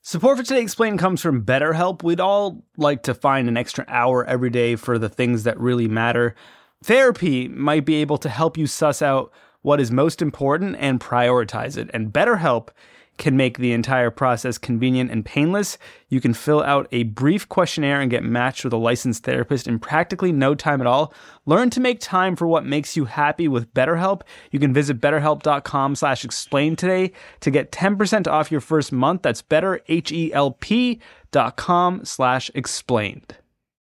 Support for Today Explained comes from BetterHelp. We'd all like to find an extra hour every day for the things that really matter. Therapy might be able to help you suss out what is most important and prioritize it. And BetterHelp can make the entire process convenient and painless. You can fill out a brief questionnaire and get matched with a licensed therapist in practically no time at all. Learn to make time for what makes you happy with BetterHelp. You can visit betterhelp.com/explain today to get 10% off your first month. That's betterhelp.com/explained.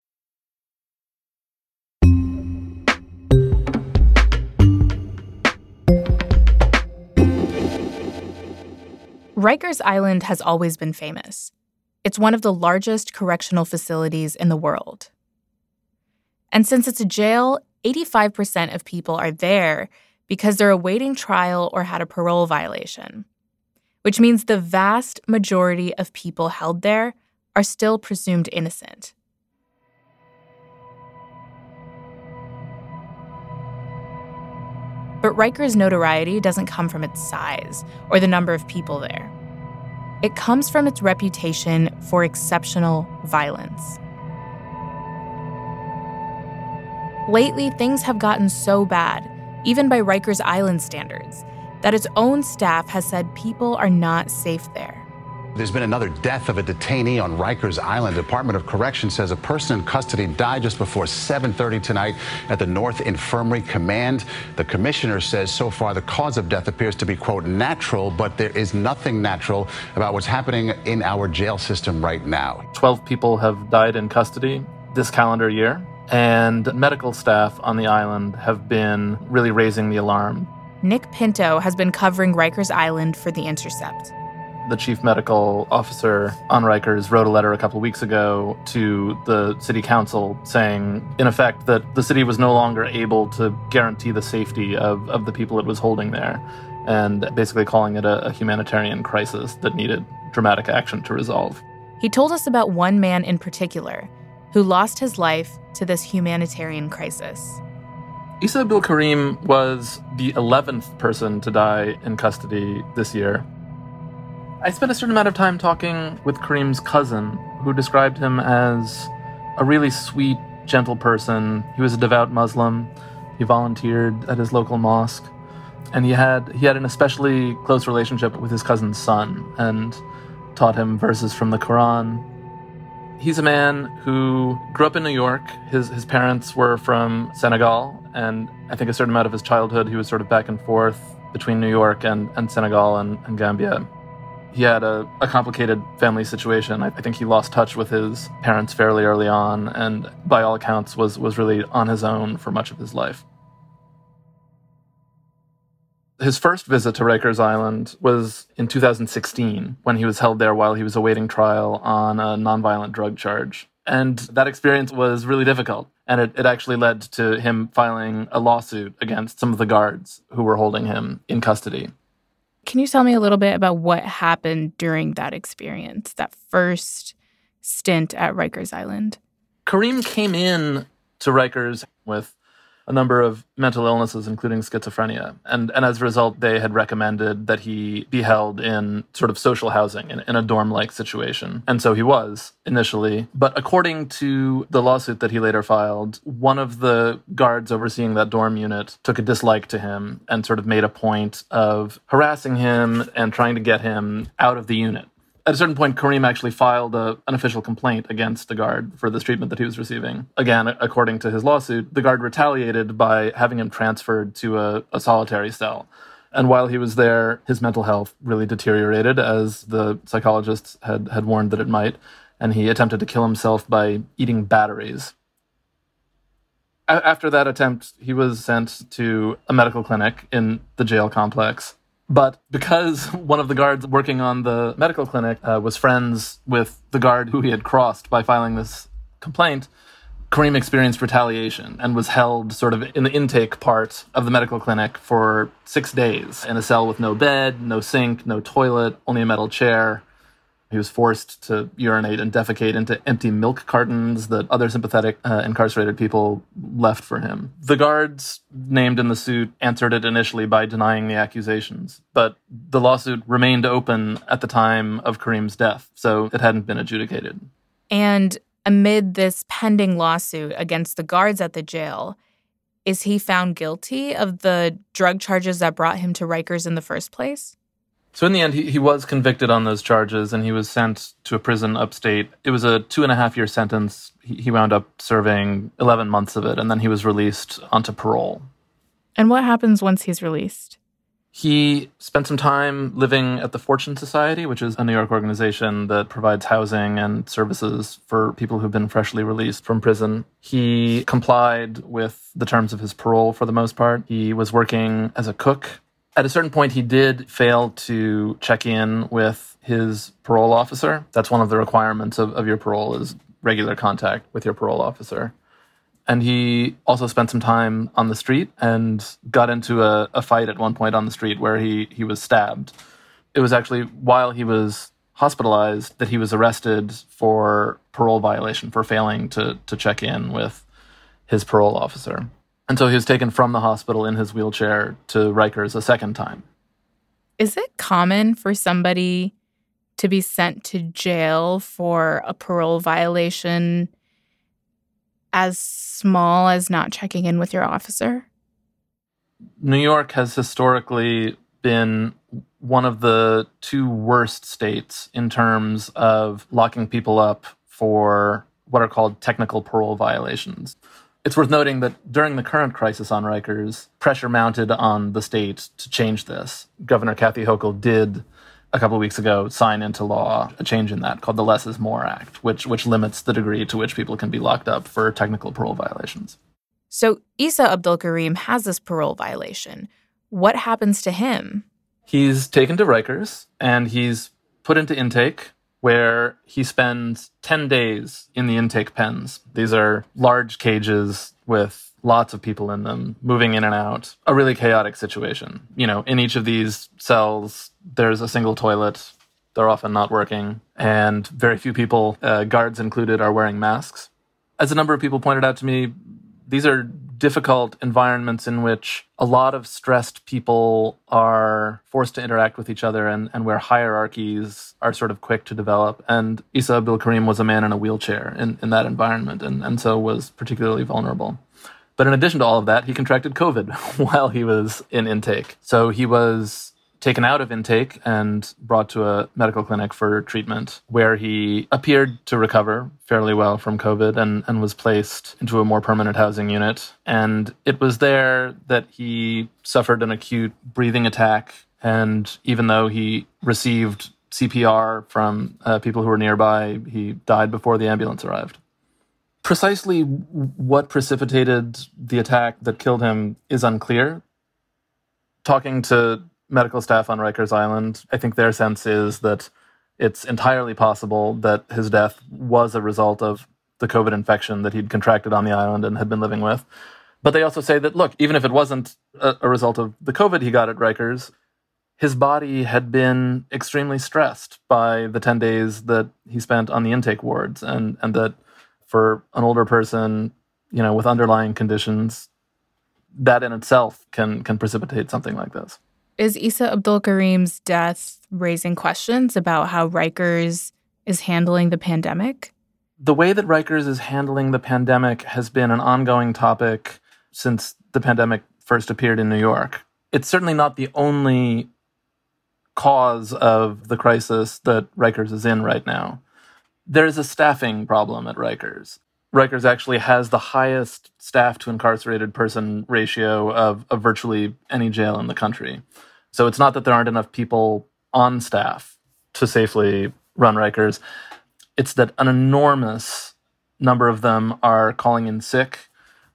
Rikers Island has always been famous. It's one of the largest correctional facilities in the world. And since it's a jail, 85% of people are there because they're awaiting trial or had a parole violation, which means the vast majority of people held there are still presumed innocent. But Rikers' notoriety doesn't come from its size or the number of people there. It comes from its reputation for exceptional violence. Lately, things have gotten so bad, even by Rikers Island standards, that its own staff has said people are not safe there. There's been another death of a detainee on Rikers Island. Department of Corrections says a person in custody died just before 7:30 tonight at the North Infirmary Command. The commissioner says so far the cause of death appears to be, quote, natural, but there is nothing natural about what's happening in our jail system right now. 12 people have died in custody this calendar year, and medical staff on the island have been really raising the alarm. Nick Pinto has been covering Rikers Island for The Intercept. The chief medical officer on Rikers wrote a letter a couple of weeks ago to the city council saying, in effect, that the city was no longer able to guarantee the safety of the people it was holding there, and basically calling it a humanitarian crisis that needed dramatic action to resolve. He told us about one man in particular who lost his life to this humanitarian crisis. Isa Abdul Karim was the 11th person to die in custody this year. I spent a certain amount of time talking with Karim's cousin, who described him as a really sweet, gentle person. He was a devout Muslim. He volunteered at his local mosque. And he had an especially close relationship with his cousin's son and taught him verses from the Quran. He's a man who grew up in New York. His parents were from Senegal, and I think a certain amount of his childhood he was sort of back and forth between New York and Senegal and Gambia. He had a complicated family situation. I think he lost touch with his parents fairly early on, and by all accounts was really on his own for much of his life. His first visit to Rikers Island was in 2016, when he was held there while he was awaiting trial on a nonviolent drug charge. And that experience was really difficult, and it actually led to him filing a lawsuit against some of the guards who were holding him in custody. Can you tell me a little bit about what happened during that experience, that first stint at Rikers Island? Karim came in to Rikers with a number of mental illnesses, including schizophrenia. And as a result, they had recommended that he be held in sort of social housing, in a dorm-like situation. And so he was initially. But according to the lawsuit that he later filed, one of the guards overseeing that dorm unit took a dislike to him and sort of made a point of harassing him and trying to get him out of the unit. At a certain point, Karim actually filed an official complaint against the guard for this treatment that he was receiving. Again, according to his lawsuit, the guard retaliated by having him transferred to a solitary cell. And while he was there, his mental health really deteriorated, as the psychologists had warned that it might, and he attempted to kill himself by eating batteries. After that attempt, he was sent to a medical clinic in the jail complex. But because one of the guards working on the medical clinic was friends with the guard who he had crossed by filing this complaint, Karim experienced retaliation and was held sort of in the intake part of the medical clinic for 6 days in a cell with no bed, no sink, no toilet, only a metal chair. He was forced to urinate and defecate into empty milk cartons that other sympathetic incarcerated people left for him. The guards named in the suit answered it initially by denying the accusations, but the lawsuit remained open at the time of Karim's death, so it hadn't been adjudicated. And amid this pending lawsuit against the guards at the jail, is he found guilty of the drug charges that brought him to Rikers in the first place? So in the end, he was convicted on those charges, and he was sent to a prison upstate. It was a 2.5-year sentence. He wound up serving 11 months of it, and then he was released onto parole. And what happens once he's released? He spent some time living at the Fortune Society, which is a New York organization that provides housing and services for people who've been freshly released from prison. He complied with the terms of his parole for the most part. He was working as a cook. At a certain point, he did fail to check in with his parole officer. That's one of the requirements of your parole, is regular contact with your parole officer. And he also spent some time on the street and got into a fight at one point on the street where he was stabbed. It was actually while he was hospitalized that he was arrested for parole violation, for failing to check in with his parole officer. And so he was taken from the hospital in his wheelchair to Rikers a second time. Is it common for somebody to be sent to jail for a parole violation as small as not checking in with your officer? New York has historically been one of the 2 worst states in terms of locking people up for what are called technical parole violations. It's worth noting that during the current crisis on Rikers, pressure mounted on the state to change this. Governor Kathy Hochul did, a couple of weeks ago, sign into law a change in that called the Less is More Act, which limits the degree to which people can be locked up for technical parole violations. So Issa Abdulkarim has this parole violation. What happens to him? He's taken to Rikers, and he's put into intake, where he spends 10 days in the intake pens. These are large cages with lots of people in them, moving in and out. A really chaotic situation. You know, in each of these cells, there's a single toilet. They're often not working. And very few people, guards included, are wearing masks. As a number of people pointed out to me, these are difficult environments in which a lot of stressed people are forced to interact with each other and where hierarchies are sort of quick to develop. And Issa Abdulkarim was a man in a wheelchair in that environment and so was particularly vulnerable. But in addition to all of that, he contracted COVID while he was in intake. So he was taken out of intake and brought to a medical clinic for treatment, where he appeared to recover fairly well from COVID and was placed into a more permanent housing unit. And it was there that he suffered an acute breathing attack. And even though he received CPR from people who were nearby, he died before the ambulance arrived. Precisely what precipitated the attack that killed him is unclear. Talking to medical staff on Rikers Island, I think their sense is that it's entirely possible that his death was a result of the COVID infection that he'd contracted on the island and had been living with. But they also say that, look, even if it wasn't a result of the COVID he got at Rikers, his body had been extremely stressed by the 10 days that he spent on the intake wards, and that for an older person, you know, with underlying conditions, that in itself can precipitate something like this. Is Issa Abdulkarim's death raising questions about how Rikers is handling the pandemic? The way that Rikers is handling the pandemic has been an ongoing topic since the pandemic first appeared in New York. It's certainly not the only cause of the crisis that Rikers is in right now. There's a staffing problem at Rikers. Rikers actually has the highest staff to incarcerated person ratio of virtually any jail in the country. So it's not that there aren't enough people on staff to safely run Rikers. It's that an enormous number of them are calling in sick,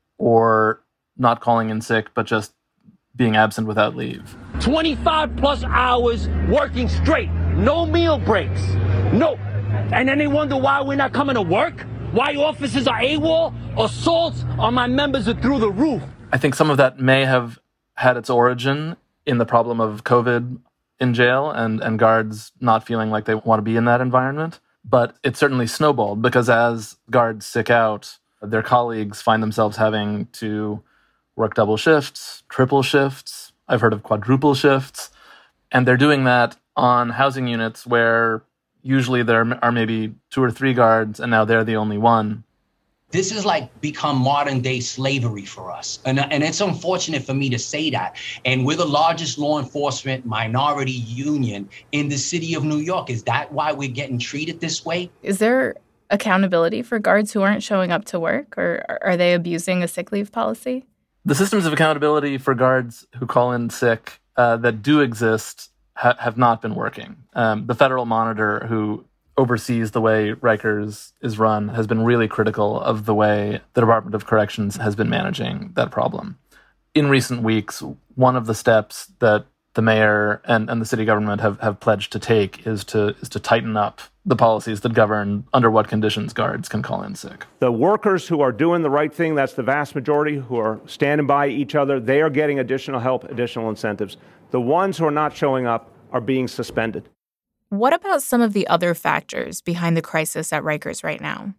or not calling in sick, but just being absent without leave. 25 plus hours working straight. No meal breaks. No. And then they wonder why we're not coming to work? Why officers are AWOL? Assaults on my members are through the roof. I think some of that may have had its origin in the problem of COVID in jail and guards not feeling like they want to be in that environment. But it certainly snowballed because as guards sick out, their colleagues find themselves having to work double shifts, triple shifts. I've heard of quadruple shifts. And they're doing that on housing units where usually there are maybe 2 or 3 guards, and now they're the only one. This is like become modern day slavery for us. And it's unfortunate for me to say that. And we're the largest law enforcement minority union in the city of New York. Is that why we're getting treated this way? Is there accountability for guards who aren't showing up to work, or are they abusing a sick leave policy? The systems of accountability for guards who call in sick that do exist have not been working. The federal monitor who oversees the way Rikers is run has been really critical of the way the Department of Corrections has been managing that problem. In recent weeks, one of the steps that the mayor and the city government have pledged to take is to tighten up the policies that govern under what conditions guards can call in sick. The workers who are doing the right thing, that's the vast majority, who are standing by each other, they are getting additional help, additional incentives. The ones who are not showing up are being suspended. What about some of the other factors behind the crisis at Rikers right now?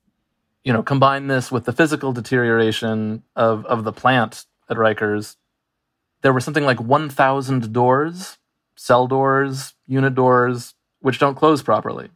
Combine this with the physical deterioration of the plant at Rikers. There were something like 1,000 doors, cell doors, unit doors, which don't close properly.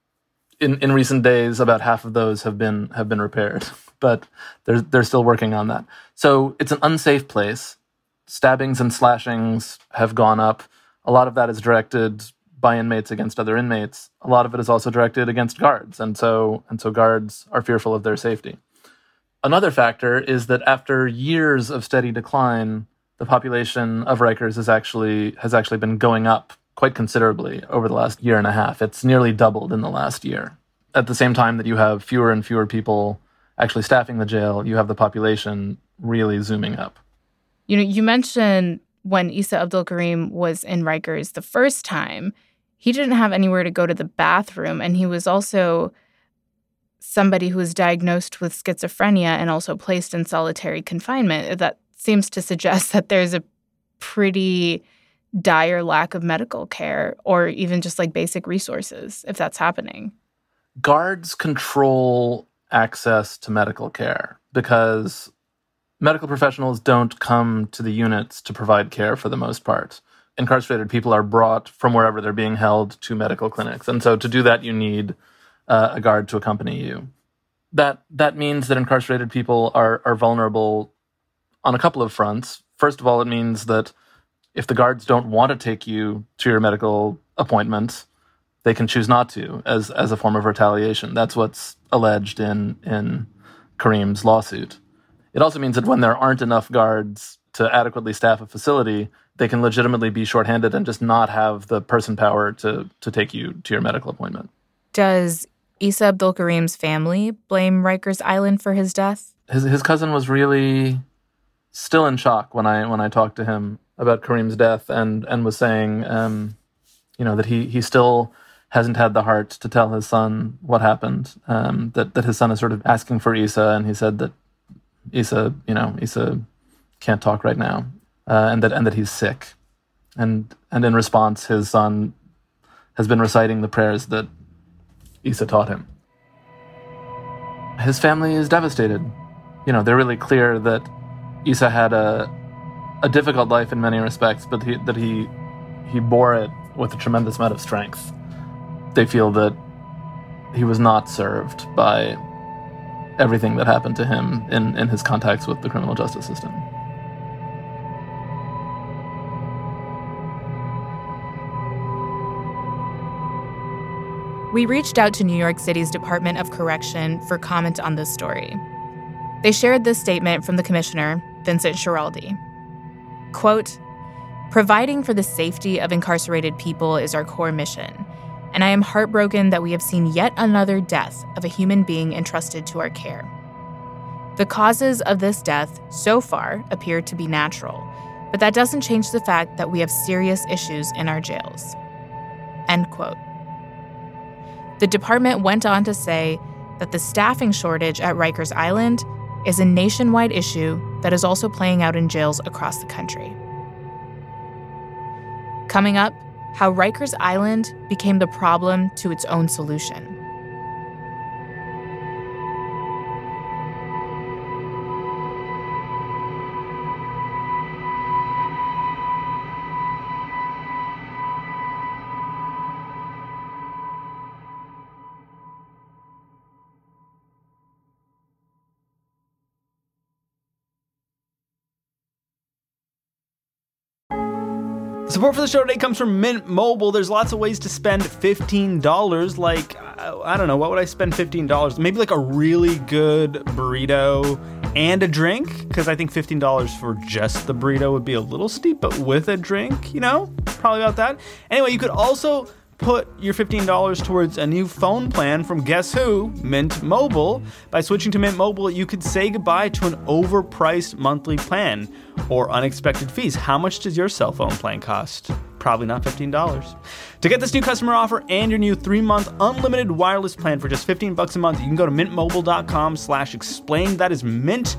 In recent days, about half of those have been repaired, but they're still working on that. So it's an unsafe place. Stabbings and slashings have gone up. A lot of that is directed by inmates against other inmates. A lot of it is also directed against guards, and so guards are fearful of their safety. Another factor is that after years of steady decline, the population of Rikers has actually been going up quite considerably over the last year and a half. It's nearly doubled in the last year. At the same time that you have fewer and fewer people actually staffing the jail, you have the population really zooming up. You mentioned when Issa Abdul Karim was in Rikers the first time, he didn't have anywhere to go to the bathroom, and he was also somebody who was diagnosed with schizophrenia and also placed in solitary confinement. That seems to suggest that there's a pretty dire lack of medical care or even just like basic resources if that's happening. Guards control access to medical care because medical professionals don't come to the units to provide care for the most part. Incarcerated people are brought from wherever they're being held to medical clinics. And so to do that, you need a guard to accompany you. That means that incarcerated people are vulnerable on a couple of fronts. First of all, it means that if the guards don't want to take you to your medical appointment, they can choose not to as a form of retaliation. That's what's alleged in Karim's lawsuit. It also means that when there aren't enough guards to adequately staff a facility, they can legitimately be shorthanded and just not have the person power to take you to your medical appointment. Does Issa Abdul Karim's family blame Rikers Island for his death? His cousin was really still in shock when I talked to him about Karim's death and was saying, that he still hasn't had the heart to tell his son what happened, that his son is sort of asking for Issa, and he said that Issa can't talk right now, and that he's sick. And in response, his son has been reciting the prayers that Issa taught him. His family is devastated. They're really clear that Issa had a difficult life in many respects, but that he bore it with a tremendous amount of strength. They feel that he was not served by everything that happened to him in his contacts with the criminal justice system. We reached out to New York City's Department of Correction for comment on this story. They shared this statement from the commissioner, Vincent Schiraldi. Quote, "Providing for the safety of incarcerated people is our core mission, and I am heartbroken that we have seen yet another death of a human being entrusted to our care. The causes of this death so far appear to be natural, but that doesn't change the fact that we have serious issues in our jails." End quote. The department went on to say that the staffing shortage at Rikers Island is a nationwide issue that is also playing out in jails across the country. Coming up, how Rikers Island became the problem to its own solution. Support for the show today comes from Mint Mobile. There's lots of ways to spend $15. Like, I don't know, what would I spend $15? Maybe like a really good burrito and a drink, because I think $15 for just the burrito would be a little steep, but with a drink, probably about that. Anyway, you could also put your $15 towards a new phone plan from guess who? Mint Mobile. By switching to Mint Mobile, you could say goodbye to an overpriced monthly plan or unexpected fees. How much does your cell phone plan cost? Probably not $15. To get this new customer offer and your new 3-month unlimited wireless plan for just $15 a month, you can go to mintmobile.com/explained. That is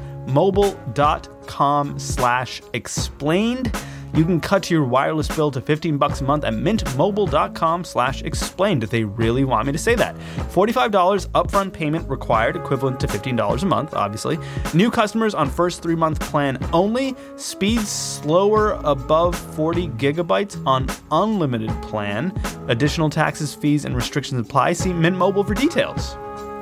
mintmobile.com/explained. You can cut your wireless bill to $15 a month at mintmobile.com/explained if they really want me to say that. $45 upfront payment required, equivalent to $15 a month, obviously. New customers on first 3-month plan only. Speeds slower above 40 gigabytes on unlimited plan. Additional taxes, fees, and restrictions apply. See Mint Mobile for details.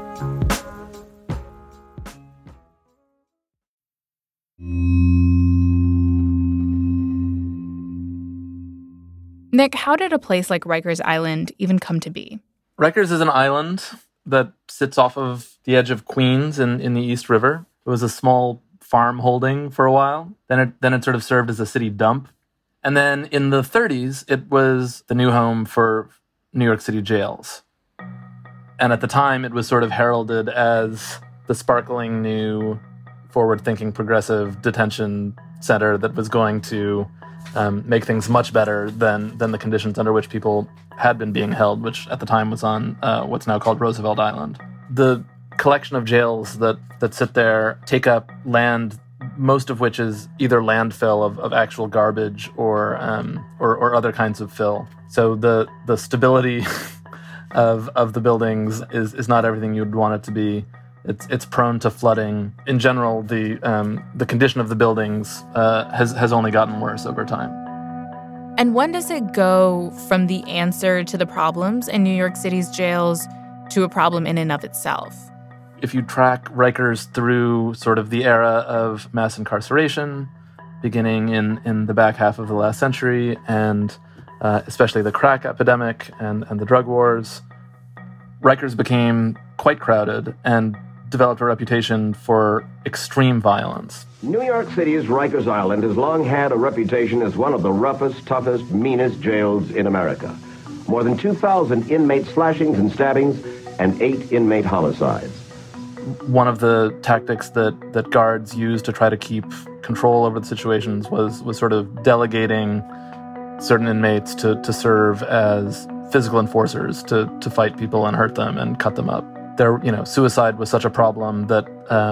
Nick, how did a place like Rikers Island even come to be? Rikers is an island that sits off of the edge of Queens in the East River. It was a small farm holding for a while. Then it sort of served as a city dump. And then in the 30s, it was the new home for New York City jails. And at the time, it was sort of heralded as the sparkling new, forward-thinking, progressive detention center that was going to make things much better than the conditions under which people had been being held, which at the time was on what's now called Roosevelt Island. The collection of jails that sit there take up land, most of which is either landfill of actual garbage or other kinds of fill. So the stability of the buildings is not everything you'd want it to be. It's prone to flooding. In general, the condition of the buildings has only gotten worse over time. And when does it go from the answer to the problems in New York City's jails to a problem in and of itself? If you track Rikers through sort of the era of mass incarceration, beginning in the back half of the last century, and especially the crack epidemic and the drug wars, Rikers became quite crowded and developed a reputation for extreme violence. New York City's Rikers Island has long had a reputation as one of the roughest, toughest, meanest jails in America. More than 2,000 inmate slashings and stabbings and 8 inmate homicides. One of the tactics that guards used to try to keep control over the situations was sort of delegating certain inmates to serve as physical enforcers to fight people and hurt them and cut them up. Suicide was such a problem that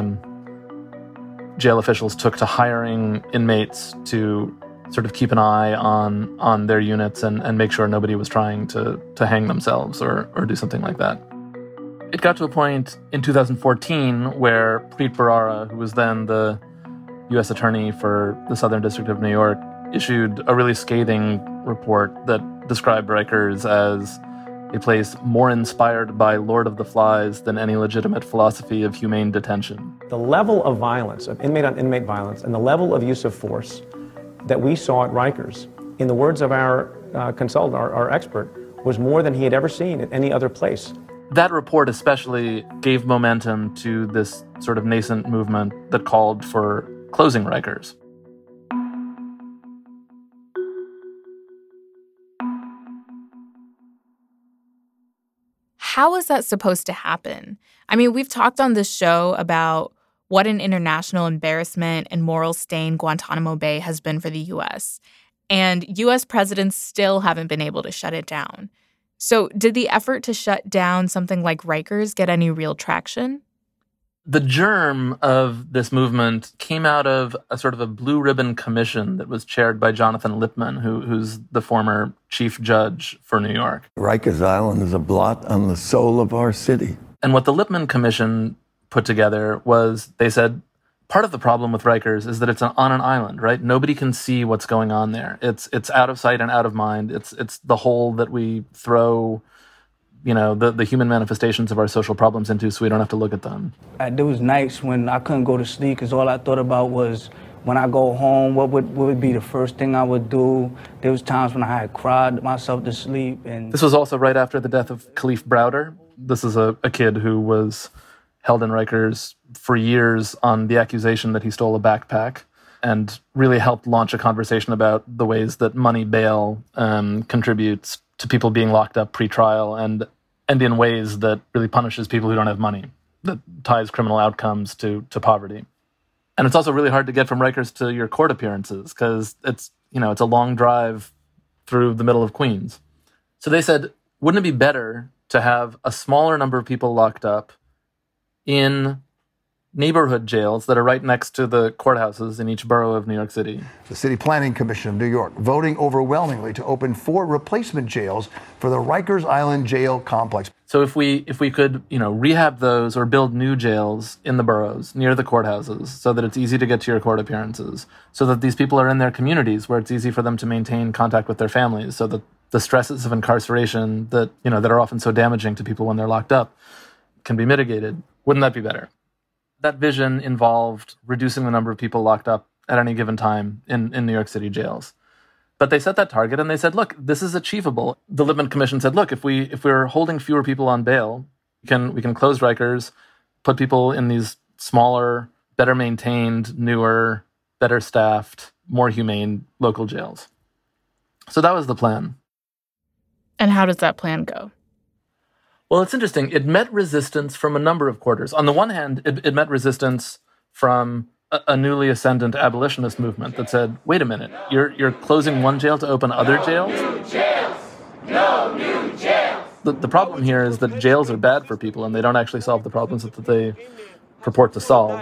jail officials took to hiring inmates to sort of keep an eye on their units and make sure nobody was trying to hang themselves or do something like that. It got to a point in 2014 where Preet Bharara, who was then the U.S. Attorney for the Southern District of New York, issued a really scathing report that described Rikers as a place more inspired by Lord of the Flies than any legitimate philosophy of humane detention. The level of violence, of inmate-on-inmate violence, and the level of use of force that we saw at Rikers, in the words of our consultant, our expert, was more than he had ever seen at any other place. That report especially gave momentum to this sort of nascent movement that called for closing Rikers. How is that supposed to happen? I mean, we've talked on this show about what an international embarrassment and moral stain Guantanamo Bay has been for the U.S., and U.S. presidents still haven't been able to shut it down. So did the effort to shut down something like Rikers get any real traction? The germ of this movement came out of a sort of a blue ribbon commission that was chaired by Jonathan Lippman, who's the former chief judge for New York. Rikers Island is a blot on the soul of our city. And what the Lippman Commission put together was, they said, part of the problem with Rikers is that it's on an island, right? Nobody can see what's going on there. It's out of sight and out of mind. It's the hole that we throw, the human manifestations of our social problems into, so we don't have to look at them. There was nights when I couldn't go to sleep because all I thought about was, when I go home, what would be the first thing I would do? There was times when I had cried myself to sleep. And this was also right after the death of Khalif Browder. This is a kid who was held in Rikers for years on the accusation that he stole a backpack, and really helped launch a conversation about the ways that money bail contributes to people being locked up pre-trial, and in ways that really punishes people who don't have money, that ties criminal outcomes to poverty. And it's also really hard to get from Rikers to your court appearances because it's a long drive through the middle of Queens. So they said, wouldn't it be better to have a smaller number of people locked up in neighborhood jails that are right next to the courthouses in each borough of New York City? The City Planning Commission of New York voting overwhelmingly to open 4 replacement jails for the Rikers Island jail complex. So if we could, rehab those or build new jails in the boroughs near the courthouses so that it's easy to get to your court appearances, so that these people are in their communities where it's easy for them to maintain contact with their families, so that the stresses of incarceration that are often so damaging to people when they're locked up can be mitigated. Wouldn't that be better? That vision involved reducing the number of people locked up at any given time in New York City jails. But they set that target and they said, look, this is achievable. The Lippman Commission said, look, if we're holding fewer people on bail, we can close Rikers, put people in these smaller, better maintained, newer, better staffed, more humane local jails. So that was the plan. And how does that plan go? Well, it's interesting. It met resistance from a number of quarters. On the one hand, it met resistance from a newly ascendant abolitionist movement that said, wait a minute, you're closing one jail to open other jails? No new jails! No new jails! The problem here is that jails are bad for people and they don't actually solve the problems that they purport to solve.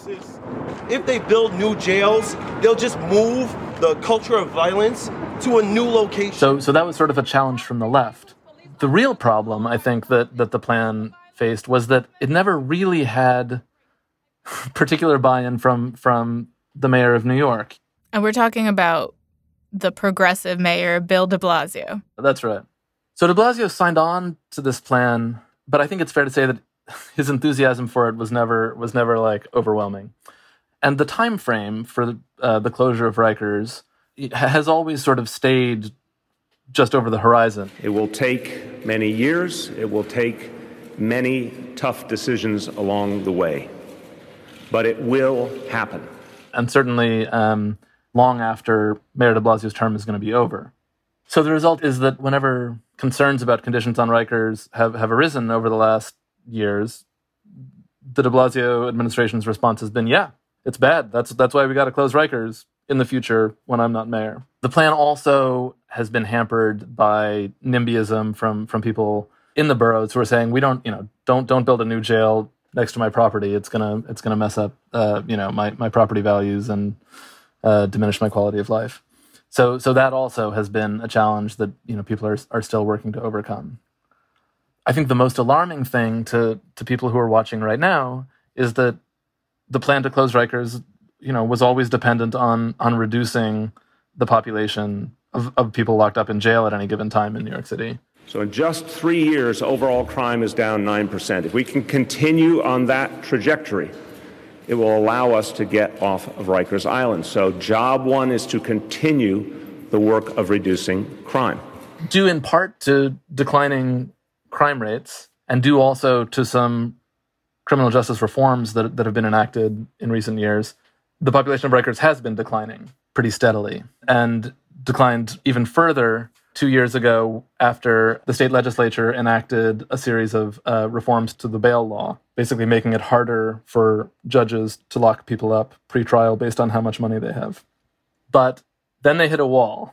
If they build new jails, they'll just move the culture of violence to a new location. So that was sort of a challenge from the left. The real problem, I think, that the plan faced was that it never really had particular buy-in from the mayor of New York. And we're talking about the progressive mayor, Bill de Blasio. That's right. So de Blasio signed on to this plan, but I think it's fair to say that his enthusiasm for it was never like overwhelming. And the time frame for the closure of Rikers has always sort of stayed just over the horizon. It will take many years. It will take many tough decisions along the way. But it will happen. And certainly long after Mayor de Blasio's term is going to be over. So the result is that whenever concerns about conditions on Rikers have arisen over the last years, the de Blasio administration's response has been, yeah, it's bad. That's why we got to close Rikers in the future when I'm not mayor. The plan also has been hampered by NIMBYism from people in the boroughs who are saying, we don't build a new jail next to my property. It's gonna mess up my property values and diminish my quality of life. So that also has been a challenge that people are still working to overcome. I think the most alarming thing to people who are watching right now is that the plan to close Rikers, was always dependent on reducing the population of people locked up in jail at any given time in New York City. So in just 3 years, overall crime is down 9%. If we can continue on that trajectory, it will allow us to get off of Rikers Island. So job one is to continue the work of reducing crime. Due in part to declining crime rates, and due also to some criminal justice reforms that have been enacted in recent years, the population of Rikers has been declining pretty steadily, and declined even further 2 years ago after the state legislature enacted a series of reforms to the bail law, basically making it harder for judges to lock people up pre-trial based on how much money they have. But then they hit a wall.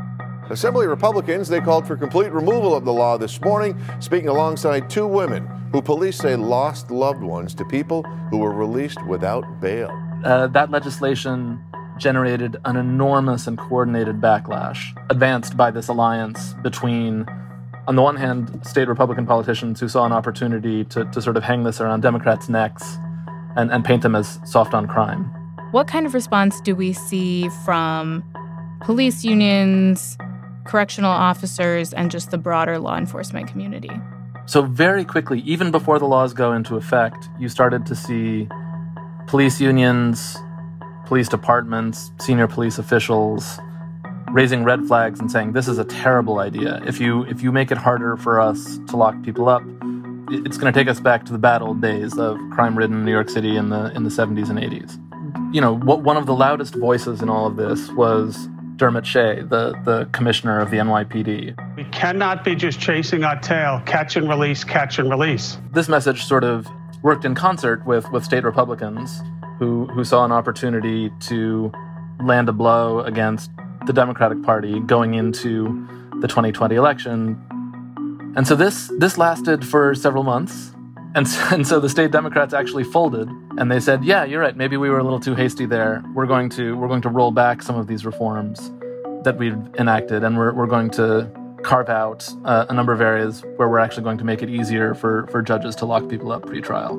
Assembly Republicans, they called for complete removal of the law this morning, speaking alongside 2 women who police say lost loved ones to people who were released without bail. That legislation generated an enormous and coordinated backlash advanced by this alliance between, on the one hand, state Republican politicians who saw an opportunity to sort of hang this around Democrats' necks and paint them as soft on crime. What kind of response do we see from police unions, correctional officers, and just the broader law enforcement community? So very quickly, even before the laws go into effect, you started to see police unions, police departments, senior police officials raising red flags and saying, this is a terrible idea. If you make it harder for us to lock people up, it's going to take us back to the bad old days of crime-ridden New York City in the 70s and 80s. You know, one of the loudest voices in all of this was Dermot Shea, the commissioner of the NYPD. We cannot be just chasing our tail, catch and release, catch and release. This message sort of worked in concert with state Republicans who saw an opportunity to land a blow against the Democratic Party going into the 2020 election. And so this lasted for several months. And so the state Democrats actually folded, and they said, yeah, you're right, maybe we were a little too hasty there. We're going to roll back some of these reforms that we've enacted, and we're going to carve out a number of areas where we're actually going to make it easier for judges to lock people up pre-trial.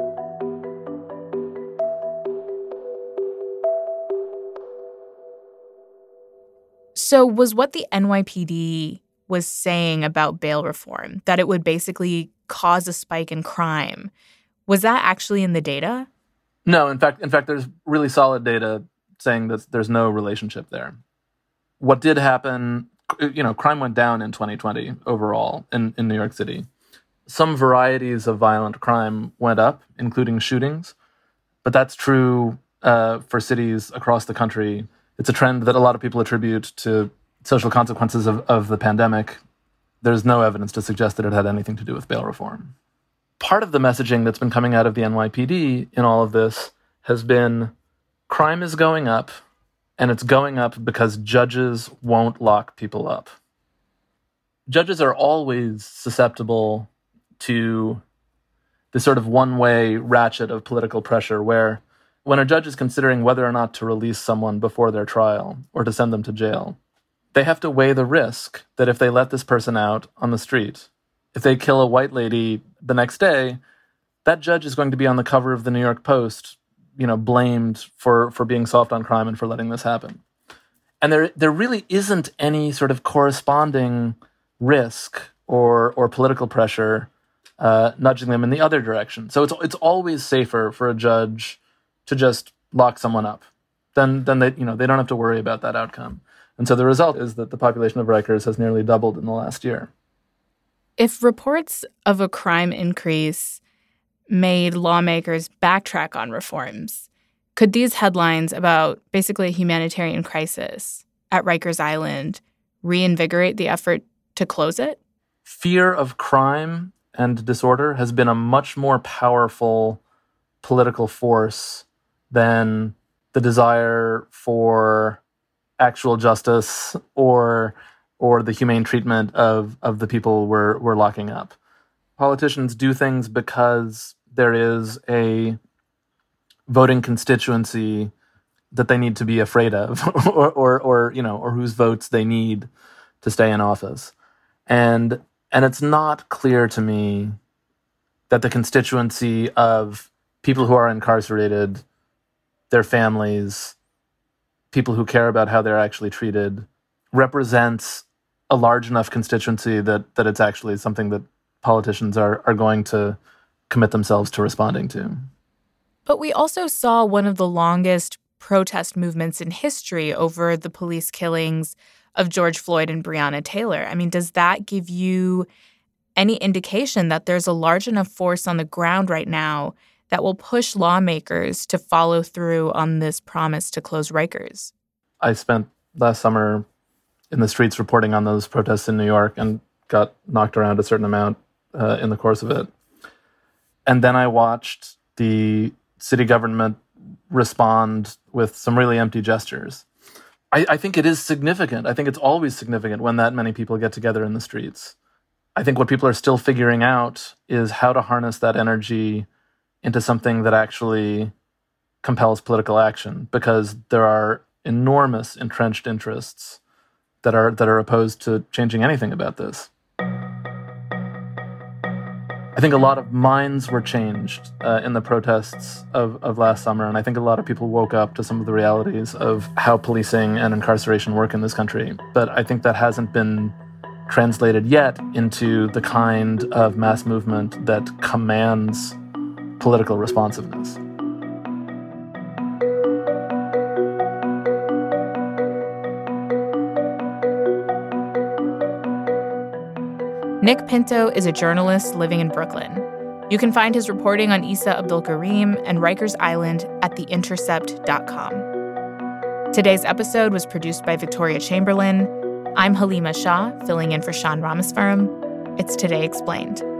So was what the NYPD was saying about bail reform, that it would basically cause a spike in crime, was that actually in the data? No, in fact, there's really solid data saying that there's no relationship there. What did happen, crime went down in 2020 overall in New York City. Some varieties of violent crime went up, including shootings, but that's true for cities across the country. It's a trend that a lot of people attribute to social consequences of the pandemic. There's no evidence to suggest that it had anything to do with bail reform. Part of the messaging that's been coming out of the NYPD in all of this has been crime is going up, and it's going up because judges won't lock people up. Judges are always susceptible to the sort of one-way ratchet of political pressure where when a judge is considering whether or not to release someone before their trial or to send them to jail, they have to weigh the risk that if they let this person out on the street, if they kill a white lady the next day, that judge is going to be on the cover of the New York Post, blamed for being soft on crime and for letting this happen. And there really isn't any sort of corresponding risk or political pressure nudging them in the other direction. So it's always safer for a judge to just lock someone up. Then they don't have to worry about that outcome. And so the result is that the population of Rikers has nearly doubled in the last year. If reports of a crime increase made lawmakers backtrack on reforms, could these headlines about basically a humanitarian crisis at Rikers Island reinvigorate the effort to close it? Fear of crime and disorder has been a much more powerful political force than the desire for actual justice or the humane treatment of the people we're locking up. Politicians do things because there is a voting constituency that they need to be afraid of or whose votes they need to stay in office. And it's not clear to me that the constituency of people who are incarcerated, their families, people who care about how they're actually treated, represents a large enough constituency that it's actually something that politicians are going to commit themselves to responding to. But we also saw one of the longest protest movements in history over the police killings of George Floyd and Breonna Taylor. I mean, does that give you any indication that there's a large enough force on the ground right now that will push lawmakers to follow through on this promise to close Rikers? I spent last summer in the streets reporting on those protests in New York and got knocked around a certain amount in the course of it. And then I watched the city government respond with some really empty gestures. I think it is significant. I think it's always significant when that many people get together in the streets. I think what people are still figuring out is how to harness that energy into something that actually compels political action, because there are enormous entrenched interests that are opposed to changing anything about this. I think a lot of minds were changed in the protests of last summer, and I think a lot of people woke up to some of the realities of how policing and incarceration work in this country. But I think that hasn't been translated yet into the kind of mass movement that commands political responsiveness. Nick Pinto is a journalist living in Brooklyn. You can find his reporting on Issa Abdul Karim and Rikers Island at theintercept.com. Today's episode was produced by Victoria Chamberlain. I'm Halima Shah, filling in for Sean Rameswaram. It's Today Explained.